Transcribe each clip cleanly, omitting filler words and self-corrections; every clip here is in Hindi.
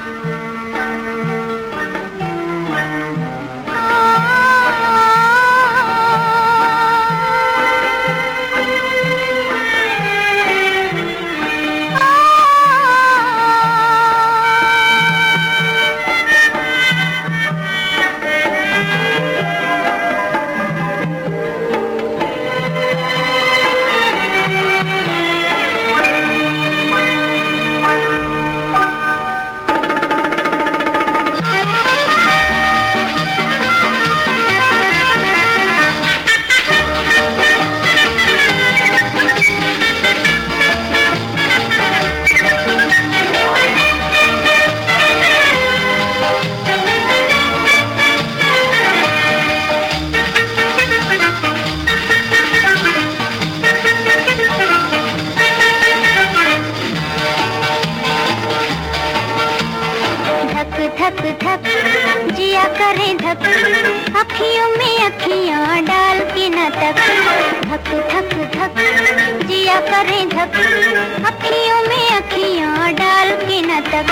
धक धक जिया करे धक, अखियों में अखियां डाल के न तक। धक धक धक जिया करे धक, अखियों में अखियां डाल के न तक।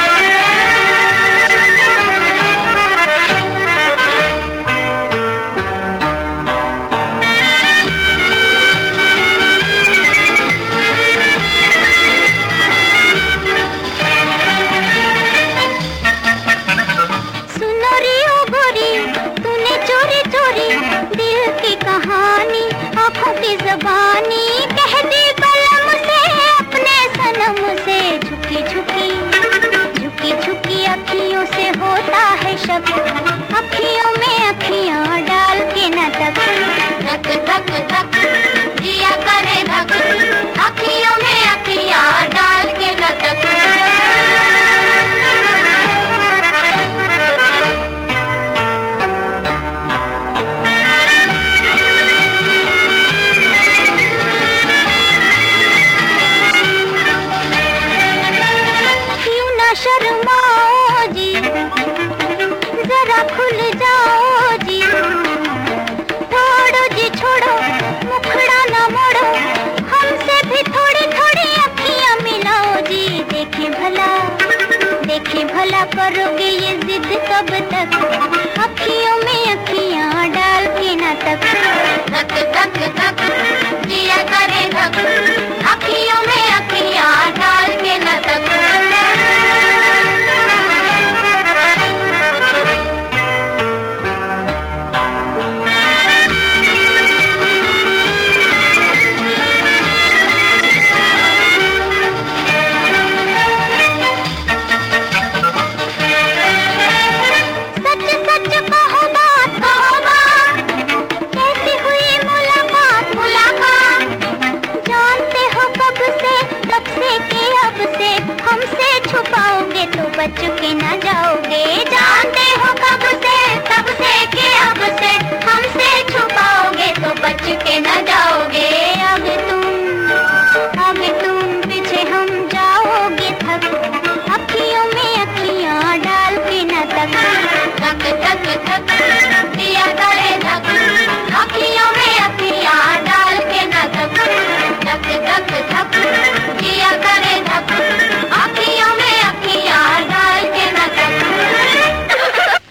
ज़बानी कह दी कलम से अपने सनम से, झुकी झुकी झुकी झुकी अखियों से होता है शक, अखियों में अखियां डाल के न तक। धक धक धक जिया करे धक, अखियों में अखियां डाल के न तक। शर्माओ जी, जरा खुल जाओ जी, छोड़ो जी छोड़ो, मुखड़ा न मोड़ो, हमसे भी थोड़ी थोड़ी अखियां मिलाओ जी। देखें भला करोगे ये जिद कब तक।